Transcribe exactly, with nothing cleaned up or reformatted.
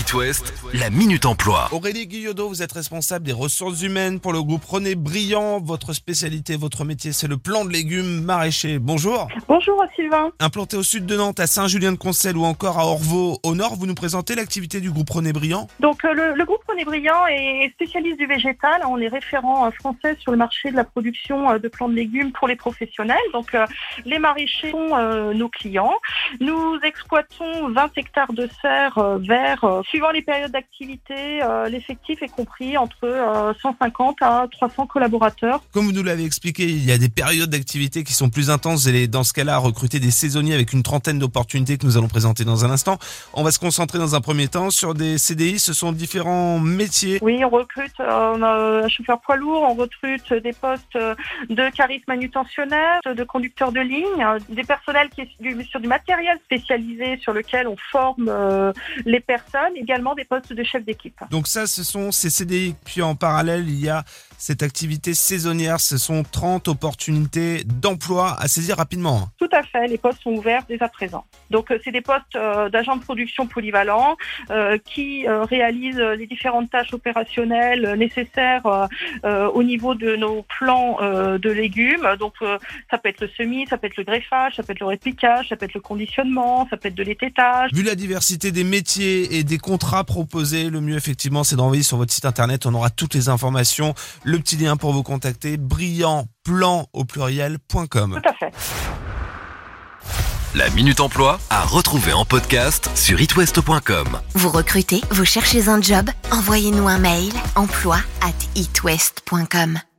It West, la Minute Emploi. Aurélie Guyodeau, vous êtes responsable des ressources humaines pour le groupe René Briand. Votre spécialité, votre métier, c'est le plant de légumes maraîchers. Bonjour. Bonjour Sylvain. Implanté au sud de Nantes, à Saint-Julien-de-Concelles ou encore à Orvaux au nord, vous nous présentez l'activité du groupe René Briand. Donc euh, le, le groupe René Briand est spécialiste du végétal. On est référent euh, français sur le marché de la production euh, de plants de légumes pour les professionnels. Donc euh, les maraîchers sont euh, nos clients. Nous exploitons vingt hectares de serres euh, verts. Euh, suivant les périodes d'activité, euh, l'effectif est compris entre euh, cent cinquante à trois cents collaborateurs. Comme vous nous l'avez expliqué, il y a des périodes d'activité qui sont plus intenses et dans ce cas-là, recruter des saisonniers avec une trentaine d'opportunités que nous allons présenter dans un instant. On va se concentrer dans un premier temps sur des C D I. Ce sont différents métiers. Oui, on recrute euh, un chauffeur poids lourd, on recrute des postes de charisme manutentionnaire, de conducteurs de ligne, des personnels qui est sur du matériel spécialisé sur lequel on forme euh, les personnes, également des postes de chef d'équipe. Donc ça, ce sont ces C D I. Puis en parallèle, il y a cette activité saisonnière. Ce sont trente opportunités d'emploi à saisir rapidement. Tout à fait, les postes sont ouverts dès à présent. Donc euh, c'est des postes euh, d'agents de production polyvalents euh, qui euh, réalisent les différentes tâches opérationnelles euh, nécessaires euh, euh, au niveau de nos plants euh, de légumes. Donc euh, ça peut être le semis, ça peut être le greffage, ça peut être le répliquage, ça peut être le conditionnement, ça peut être de l'étêtage. Vu la diversité des métiers et des contrats proposés, le mieux effectivement c'est d'envoyer sur votre site internet. On aura toutes les informations, le petit lien pour vous contacter, briandplan au pluriel point com. Tout à fait. La Minute Emploi à retrouver en podcast sur it west point com. Vous recrutez, vous cherchez un job? Envoyez-nous un mail emploi arobase it west point com.